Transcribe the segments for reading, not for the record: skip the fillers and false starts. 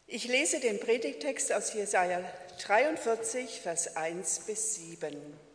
Ich lese den Predigttext aus Jesaja 43, Vers 1 bis 7.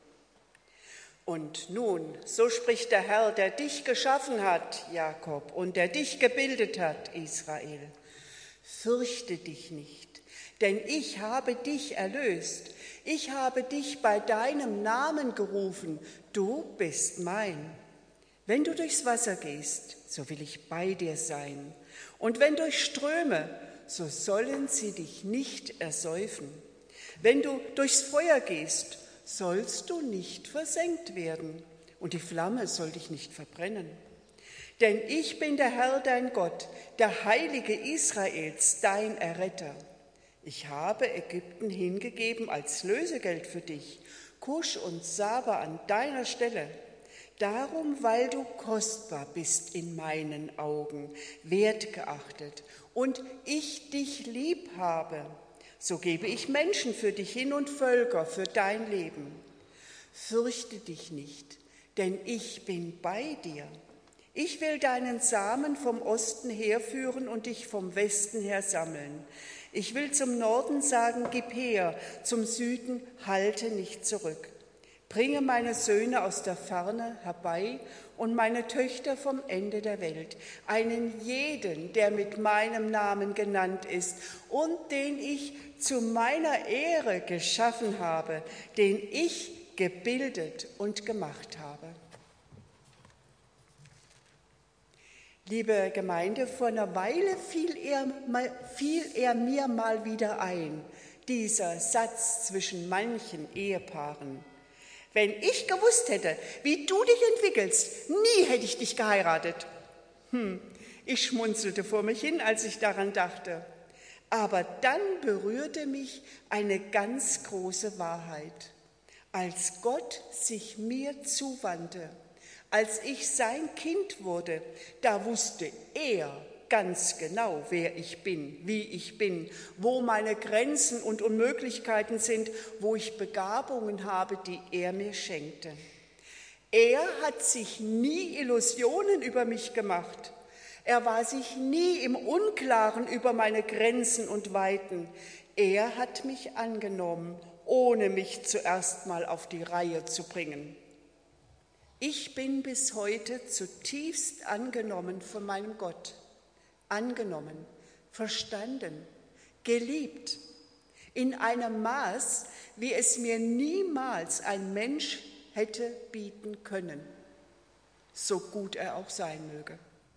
Und nun, so spricht der Herr, der dich geschaffen hat, Jakob, und der dich gebildet hat, Israel. Fürchte dich nicht, denn ich habe dich erlöst. Ich habe dich bei deinem Namen gerufen, du bist mein. Wenn du durchs Wasser gehst, so will ich bei dir sein. Und wenn durch Ströme, so sollen sie dich nicht ersäufen. Wenn du durchs Feuer gehst, sollst du nicht versenkt werden, und die Flamme soll dich nicht verbrennen. Denn ich bin der Herr, dein Gott, der Heilige Israels, dein Erretter. Ich habe Ägypten hingegeben als Lösegeld für dich, Kusch und Saba an deiner Stelle. Darum, weil du kostbar bist in meinen Augen, wertgeachtet, und ich dich lieb habe, so gebe ich Menschen für dich hin und Völker für dein Leben. Fürchte dich nicht, denn ich bin bei dir. Ich will deinen Samen vom Osten herführen und dich vom Westen her sammeln. Ich will zum Norden sagen, gib her, zum Süden halte nicht zurück. Bringe meine Söhne aus der Ferne herbei und meine Töchter vom Ende der Welt, einen jeden, der mit meinem Namen genannt ist und den ich zu meiner Ehre geschaffen habe, den ich gebildet und gemacht habe. Liebe Gemeinde, vor einer Weile fiel er mir mal wieder ein, dieser Satz zwischen manchen Ehepaaren. Wenn ich gewusst hätte, wie du dich entwickelst, nie hätte ich dich geheiratet. Ich schmunzelte vor mich hin, als ich daran dachte. Aber dann berührte mich eine ganz große Wahrheit. Als Gott sich mir zuwandte, als ich sein Kind wurde, da wusste er ganz genau, wer ich bin, wie ich bin, wo meine Grenzen und Unmöglichkeiten sind, wo ich Begabungen habe, die er mir schenkte. Er hat sich nie Illusionen über mich gemacht. Er war sich nie im Unklaren über meine Grenzen und Weiten. Er hat mich angenommen, ohne mich zuerst mal auf die Reihe zu bringen. Ich bin bis heute zutiefst angenommen von meinem Gott. Angenommen, verstanden, geliebt, in einem Maß, wie es mir niemals ein Mensch hätte bieten können, so gut er auch sein möge.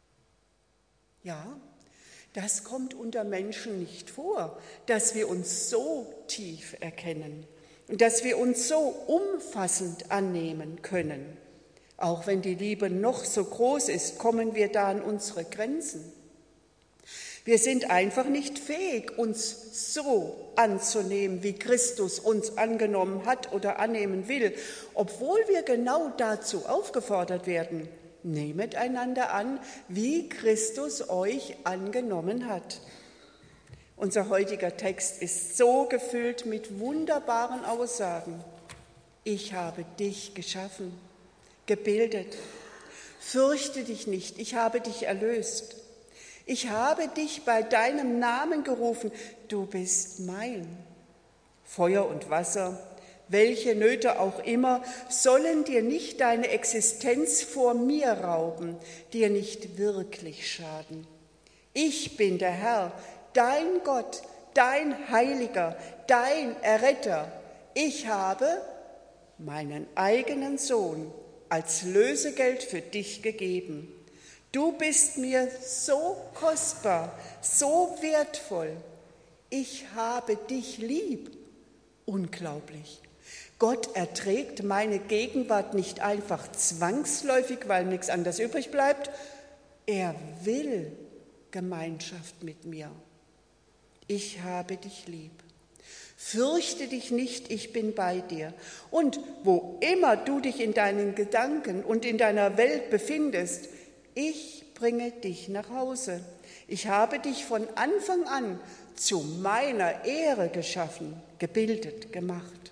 Ja, das kommt unter Menschen nicht vor, dass wir uns so tief erkennen und dass wir uns so umfassend annehmen können. Auch wenn die Liebe noch so groß ist, kommen wir da an unsere Grenzen. Wir sind einfach nicht fähig, uns so anzunehmen, wie Christus uns angenommen hat oder annehmen will, obwohl wir genau dazu aufgefordert werden. Nehmet einander an, wie Christus euch angenommen hat. Unser heutiger Text ist so gefüllt mit wunderbaren Aussagen. Ich habe dich geschaffen, gebildet. Fürchte dich nicht, ich habe dich erlöst. Ich habe dich bei deinem Namen gerufen, du bist mein. Feuer und Wasser, welche Nöte auch immer, sollen dir nicht deine Existenz vor mir rauben, dir nicht wirklich schaden. Ich bin der Herr, dein Gott, dein Heiliger, dein Erretter. Ich habe meinen eigenen Sohn als Lösegeld für dich gegeben. Du bist mir so kostbar, so wertvoll. Ich habe dich lieb. Unglaublich. Gott erträgt meine Gegenwart nicht einfach zwangsläufig, weil nichts anderes übrig bleibt. Er will Gemeinschaft mit mir. Ich habe dich lieb. Fürchte dich nicht, ich bin bei dir. Und wo immer du dich in deinen Gedanken und in deiner Welt befindest, ich bringe dich nach Hause. Ich habe dich von Anfang an zu meiner Ehre geschaffen, gebildet, gemacht.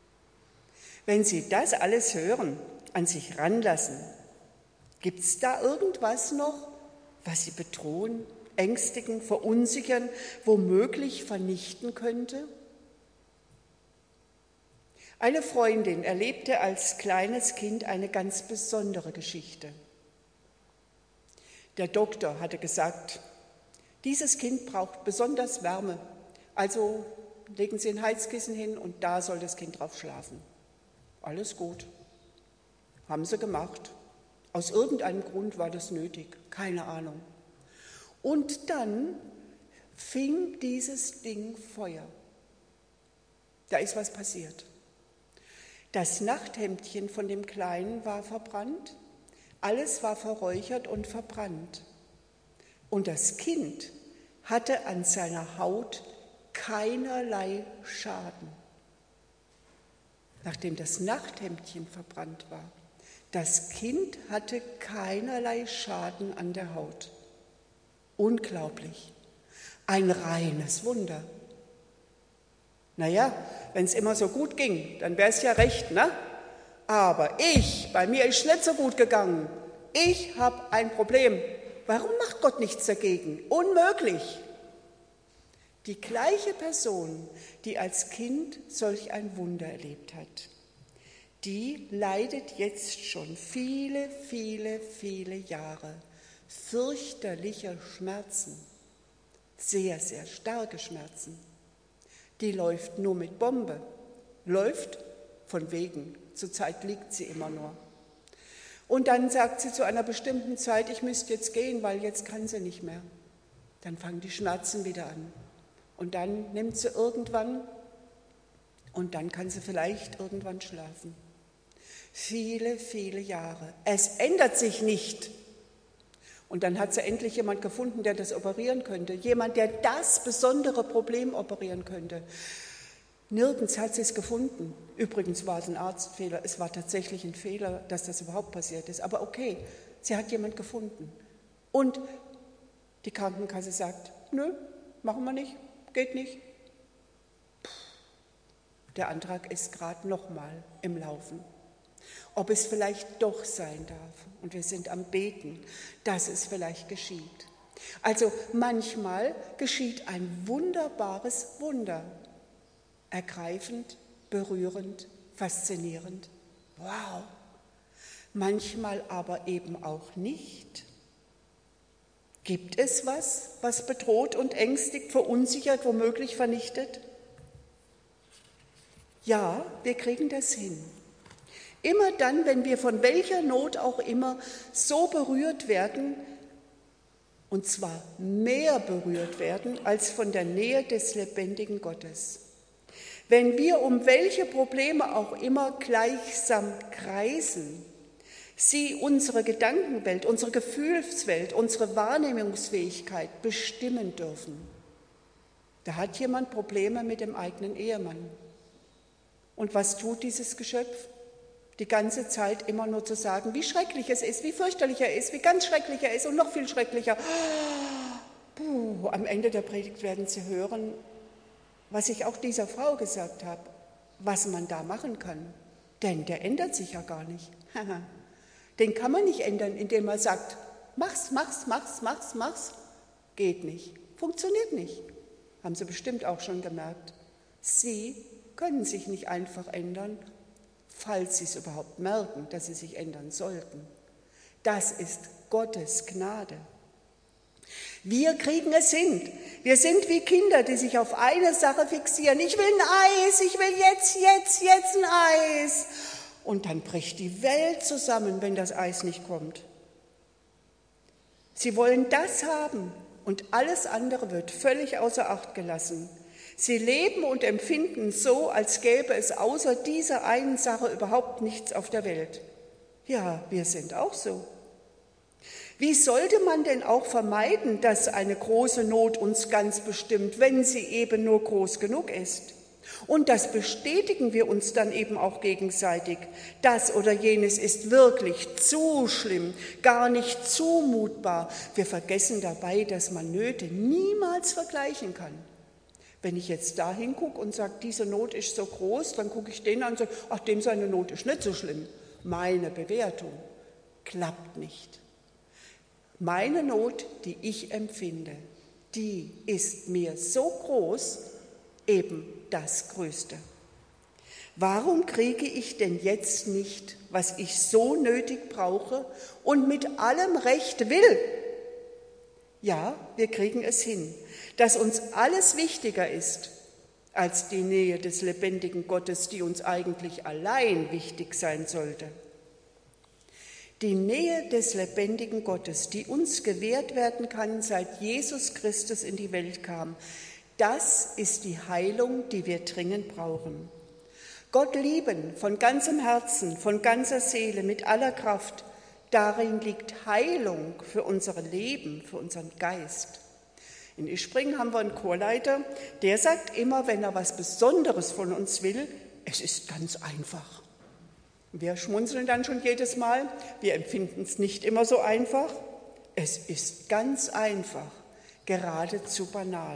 Wenn Sie das alles hören, an sich ranlassen, gibt es da irgendwas noch, was Sie bedrohen, ängstigen, verunsichern, womöglich vernichten könnte? Eine Freundin erlebte als kleines Kind eine ganz besondere Geschichte. Der Doktor hatte gesagt, dieses Kind braucht besonders Wärme, also legen Sie ein Heizkissen hin und da soll das Kind drauf schlafen. Alles gut. Haben sie gemacht. Aus irgendeinem Grund war das nötig, keine Ahnung. Und dann fing dieses Ding Feuer. Da ist was passiert. Das Nachthemdchen von dem Kleinen war verbrannt, alles war verräuchert und verbrannt. Und das Kind hatte an seiner Haut keinerlei Schaden, nachdem das Nachthemdchen verbrannt war. Das Kind hatte keinerlei Schaden an der Haut. Unglaublich. Ein reines Wunder. Naja, wenn es immer so gut ging, dann wäre es ja recht, ne? Aber bei mir ist nicht so gut gegangen. Ich habe ein Problem. Warum macht Gott nichts dagegen? Unmöglich. Die gleiche Person, die als Kind solch ein Wunder erlebt hat, die leidet jetzt schon viele, viele, viele Jahre fürchterliche Schmerzen, sehr, sehr starke Schmerzen. Die läuft nur mit Bombe, läuft von wegen, zurzeit liegt sie immer nur. Und dann sagt sie zu einer bestimmten Zeit, ich müsste jetzt gehen, weil jetzt kann sie nicht mehr. Dann fangen die Schmerzen wieder an. Und dann nimmt sie irgendwann und dann kann sie vielleicht irgendwann schlafen. Viele, viele Jahre. Es ändert sich nicht. Und dann hat sie endlich jemand gefunden, der das operieren könnte. Jemand, der das besondere Problem operieren könnte. Nirgends hat sie es gefunden. Übrigens war es ein Arztfehler. Es war tatsächlich ein Fehler, dass das überhaupt passiert ist. Aber okay, sie hat jemand gefunden. Und die Krankenkasse sagt, nö, machen wir nicht, geht nicht. Der Antrag ist gerade nochmal im Laufen. Ob es vielleicht doch sein darf. Und wir sind am Beten, dass es vielleicht geschieht. Also manchmal geschieht ein wunderbares Wunder. Ergreifend, berührend, faszinierend. Wow. Manchmal aber eben auch nicht. Gibt es was bedroht und ängstigt, verunsichert, womöglich vernichtet? Ja, wir kriegen das hin. Immer dann, wenn wir von welcher Not auch immer so berührt werden, und zwar mehr berührt werden als von der Nähe des lebendigen Gottes. Wenn wir um welche Probleme auch immer gleichsam kreisen, sie unsere Gedankenwelt, unsere Gefühlswelt, unsere Wahrnehmungsfähigkeit bestimmen dürfen. Da hat jemand Probleme mit dem eigenen Ehemann. Und was tut dieses Geschöpf? Die ganze Zeit immer nur zu sagen, wie schrecklich es ist, wie fürchterlich er ist, wie ganz schrecklich er ist und noch viel schrecklicher. Am Ende der Predigt werden Sie hören, was ich auch dieser Frau gesagt habe, was man da machen kann. Denn der ändert sich ja gar nicht. Den kann man nicht ändern, indem man sagt, mach's. Geht nicht, funktioniert nicht. Haben Sie bestimmt auch schon gemerkt. Sie können sich nicht einfach ändern, falls Sie es überhaupt merken, dass Sie sich ändern sollten. Das ist Gottes Gnade. Wir kriegen es hin. Wir sind wie Kinder, die sich auf eine Sache fixieren. Ich will ein Eis, ich will jetzt ein Eis. Und dann bricht die Welt zusammen, wenn das Eis nicht kommt. Sie wollen das haben und alles andere wird völlig außer Acht gelassen. Sie leben und empfinden so, als gäbe es außer dieser einen Sache überhaupt nichts auf der Welt. Ja, wir sind auch so. Wie sollte man denn auch vermeiden, dass eine große Not uns ganz bestimmt, wenn sie eben nur groß genug ist? Und das bestätigen wir uns dann eben auch gegenseitig. Das oder jenes ist wirklich zu schlimm, gar nicht zumutbar. Wir vergessen dabei, dass man Nöte niemals vergleichen kann. Wenn ich jetzt da hingucke und sage, diese Not ist so groß, dann gucke ich den an und sage, ach, dem seine Not ist nicht so schlimm. Meine Bewertung klappt nicht. Meine Not, die ich empfinde, die ist mir so groß, eben das Größte. Warum kriege ich denn jetzt nicht, was ich so nötig brauche und mit allem Recht will? Ja, wir kriegen es hin, dass uns alles wichtiger ist als die Nähe des lebendigen Gottes, die uns eigentlich allein wichtig sein sollte. Die Nähe des lebendigen Gottes, die uns gewährt werden kann, seit Jesus Christus in die Welt kam, das ist die Heilung, die wir dringend brauchen. Gott lieben von ganzem Herzen, von ganzer Seele, mit aller Kraft, darin liegt Heilung für unser Leben, für unseren Geist. In Ispring haben wir einen Chorleiter, der sagt immer, wenn er was Besonderes von uns will, es ist ganz einfach. Wir schmunzeln dann schon jedes Mal, wir empfinden es nicht immer so einfach. Es ist ganz einfach, geradezu banal.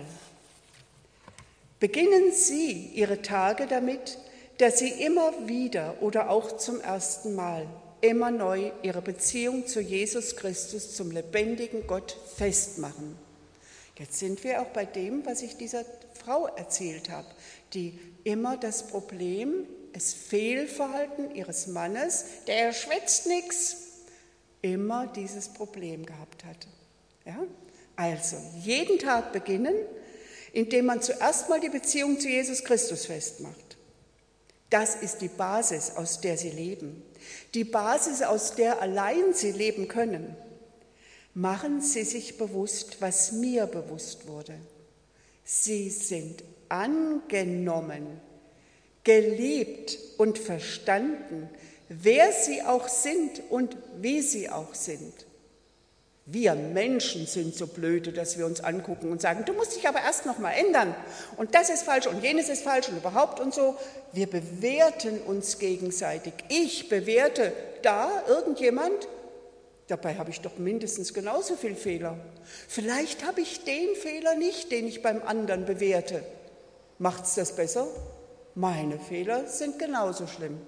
Beginnen Sie Ihre Tage damit, dass Sie immer wieder oder auch zum ersten Mal immer neu Ihre Beziehung zu Jesus Christus, zum lebendigen Gott, festmachen. Jetzt sind wir auch bei dem, was ich dieser Frau erzählt habe, die immer das Problem, das Fehlverhalten ihres Mannes, der schwätzt nichts, immer dieses Problem gehabt hatte. Ja? Also jeden Tag beginnen, indem man zuerst mal die Beziehung zu Jesus Christus festmacht. Das ist die Basis, aus der sie leben. Die Basis, aus der allein sie leben können. Machen Sie sich bewusst, was mir bewusst wurde. Sie sind angenommen, geliebt und verstanden, wer Sie auch sind und wie Sie auch sind. Wir Menschen sind so blöde, dass wir uns angucken und sagen, du musst dich aber erst noch mal ändern und das ist falsch und jenes ist falsch und überhaupt und so. Wir bewerten uns gegenseitig. Ich bewerte da irgendjemand, dabei habe ich doch mindestens genauso viel Fehler. Vielleicht habe ich den Fehler nicht, den ich beim anderen bewerte. Macht's das besser? Meine Fehler sind genauso schlimm.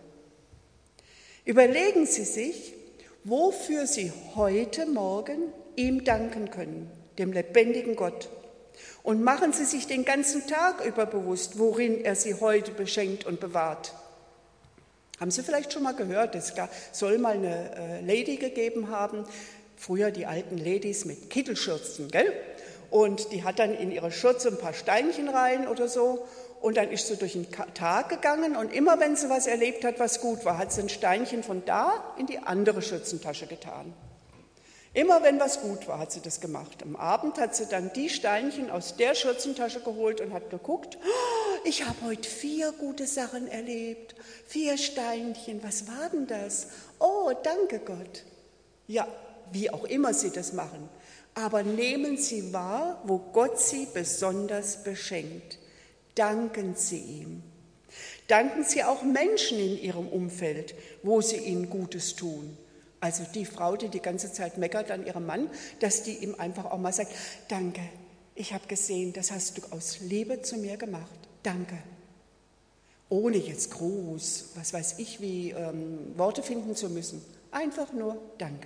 Überlegen Sie sich, wofür Sie heute Morgen ihm danken können, dem lebendigen Gott. Und machen Sie sich den ganzen Tag über bewusst, worin er Sie heute beschenkt und bewahrt. Haben Sie vielleicht schon mal gehört, es soll mal eine Lady gegeben haben, früher die alten Ladies mit Kittelschürzen, gell? Und die hat dann in ihre Schürze ein paar Steinchen rein oder so. Und dann ist sie durch den Tag gegangen und immer wenn sie was erlebt hat, was gut war, hat sie ein Steinchen von da in die andere Schürzentasche getan. Immer wenn was gut war, hat sie das gemacht. Am Abend hat sie dann die Steinchen aus der Schürzentasche geholt und hat geguckt, oh, ich habe heute 4 gute Sachen erlebt, 4 Steinchen, was war denn das? Oh, danke Gott. Ja, wie auch immer Sie das machen, aber nehmen Sie wahr, wo Gott Sie besonders beschenkt. Danken Sie ihm. Danken Sie auch Menschen in Ihrem Umfeld, wo Sie ihnen Gutes tun. Also die Frau, die die ganze Zeit meckert an ihrem Mann, dass die ihm einfach auch mal sagt, danke, ich habe gesehen, das hast du aus Liebe zu mir gemacht. Danke. Ohne jetzt groß, was weiß ich, wie Worte finden zu müssen. Einfach nur danke.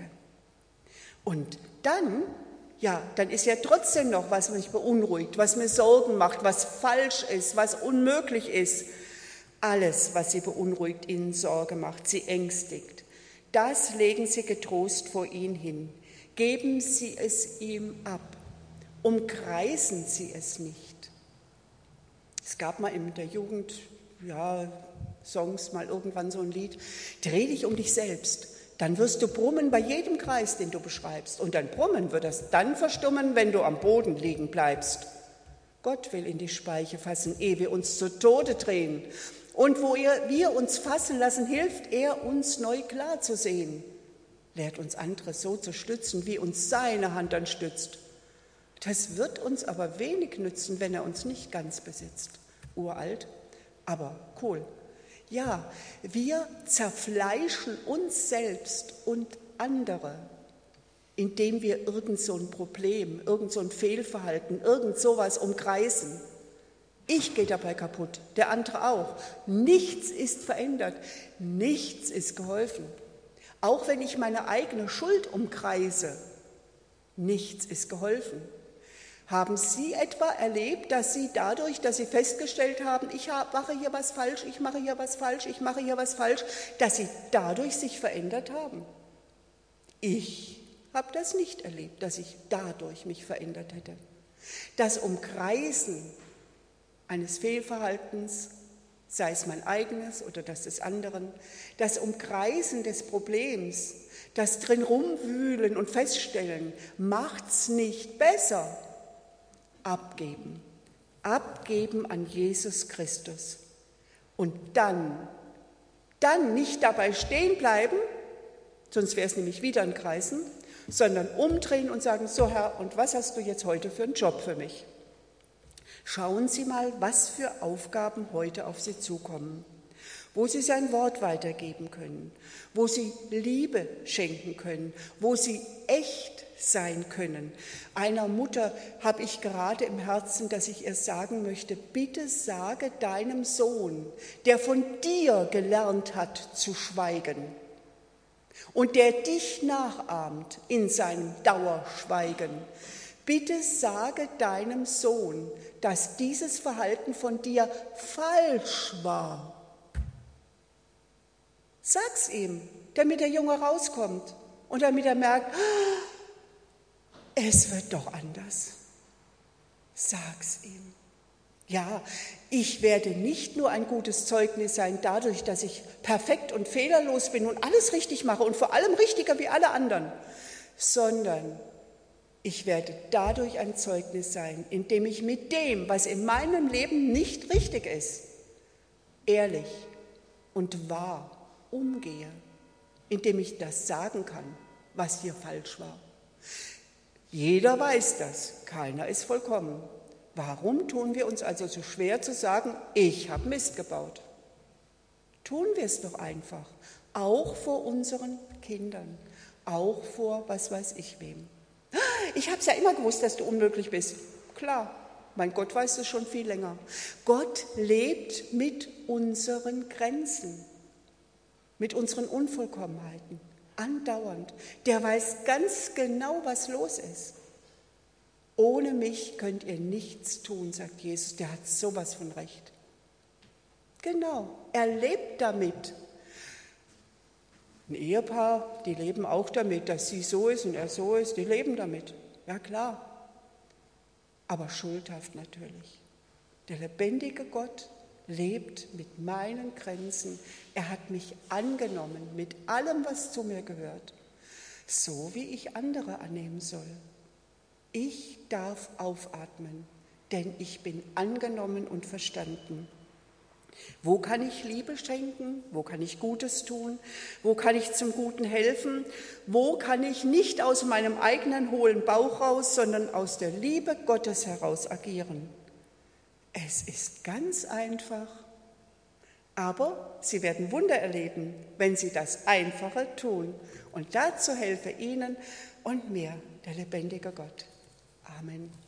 Und dann ist ja trotzdem noch, was mich beunruhigt, was mir Sorgen macht, was falsch ist, was unmöglich ist. Alles, was Sie beunruhigt, Ihnen Sorge macht, Sie ängstigt, das legen Sie getrost vor ihn hin. Geben Sie es ihm ab. Umkreisen Sie es nicht. Es gab mal in der Jugend, Songs, mal irgendwann so ein Lied, dreh dich um dich selbst. Dann wirst du brummen bei jedem Kreis, den du beschreibst. Und dein Brummen wird das dann verstummen, wenn du am Boden liegen bleibst. Gott will in die Speiche fassen, ehe wir uns zu Tode drehen. Und wo wir uns fassen lassen, hilft er uns neu klar zu sehen. Lehrt uns andere so zu stützen, wie uns seine Hand dann stützt. Das wird uns aber wenig nützen, wenn er uns nicht ganz besitzt. Uralt, aber cool. Ja, wir zerfleischen uns selbst und andere, indem wir irgend so ein Problem, irgend so ein Fehlverhalten, irgend sowas umkreisen. Ich gehe dabei kaputt, der andere auch. Nichts ist verändert, nichts ist geholfen. Auch wenn ich meine eigene Schuld umkreise, Nichts ist geholfen. Haben Sie etwa erlebt, dass Sie dadurch, dass Sie festgestellt haben, ich mache hier was falsch, ich mache hier was falsch, ich mache hier was falsch, dass Sie dadurch sich verändert haben? Ich habe das nicht erlebt, dass ich dadurch mich verändert hätte. Das Umkreisen eines Fehlverhaltens, sei es mein eigenes oder das des anderen, das Umkreisen des Problems, das drin rumwühlen und feststellen, macht's nicht besser. Abgeben an Jesus Christus. Und dann nicht dabei stehen bleiben, sonst wäre es nämlich wieder ein Kreisen, sondern umdrehen und sagen, so Herr, und was hast du jetzt heute für einen Job für mich? Schauen Sie mal, was für Aufgaben heute auf Sie zukommen, wo Sie sein Wort weitergeben können, wo Sie Liebe schenken können, wo Sie echt sein können. Einer Mutter habe ich gerade im Herzen, dass ich ihr sagen möchte, bitte sage deinem Sohn, der von dir gelernt hat zu schweigen und der dich nachahmt in seinem Dauerschweigen, bitte sage deinem Sohn, dass dieses Verhalten von dir falsch war. Sag's ihm, damit der Junge rauskommt und damit er merkt, es wird doch anders. Sag's ihm. Ja, ich werde nicht nur ein gutes Zeugnis sein dadurch, dass ich perfekt und fehlerlos bin und alles richtig mache und vor allem richtiger wie alle anderen, sondern ich werde dadurch ein Zeugnis sein, indem ich mit dem, was in meinem Leben nicht richtig ist, ehrlich und wahr umgehe, indem ich das sagen kann, was hier falsch war. Jeder weiß das, keiner ist vollkommen. Warum tun wir uns also so schwer zu sagen, ich habe Mist gebaut? Tun wir es doch einfach, auch vor unseren Kindern, auch vor was weiß ich wem. Ich habe es ja immer gewusst, dass du unmöglich bist. Klar, mein Gott weiß es schon viel länger. Gott lebt mit unseren Grenzen, mit unseren Unvollkommenheiten, andauernd. Der weiß ganz genau, was los ist. Ohne mich könnt ihr nichts tun, sagt Jesus. Der hat sowas von Recht. Genau, er lebt damit. Ein Ehepaar, die leben auch damit, dass sie so ist und er so ist. Die leben damit, ja klar. Aber schuldhaft natürlich. Der lebendige Gott lebt mit meinen Grenzen. Er hat mich angenommen mit allem, was zu mir gehört, so wie ich andere annehmen soll. Ich darf aufatmen, denn ich bin angenommen und verstanden. Wo kann ich Liebe schenken? Wo kann ich Gutes tun? Wo kann ich zum Guten helfen? Wo kann ich nicht aus meinem eigenen hohlen Bauch raus, sondern aus der Liebe Gottes heraus agieren? Es ist ganz einfach, aber Sie werden Wunder erleben, wenn Sie das Einfache tun. Und dazu helfe Ihnen und mir der lebendige Gott. Amen.